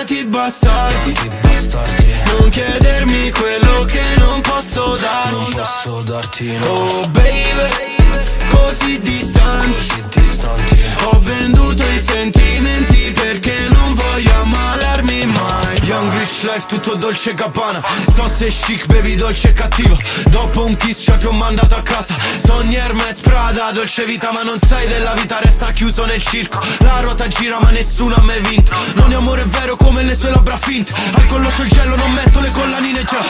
Chiamati bastardi, non chiedermi quello che non posso darti, no. Oh baby, così distanti, ho venduto i sentimenti perché non voglio ammalarmi mai. Young Rich Life, tutto Dolce & Gabbana. So se chic, bevi dolce e cattivo. Dopo un kiss shot ti ho mandato a casa. Sogni Hermes, Prada, dolce vita. Ma non sai della vita, resta chiuso nel circo. La ruota gira ma nessuno ha mai vinto. Non è amore vero come le sue labbra finte. Al collo c'ho il gelo, non metto le collanine già.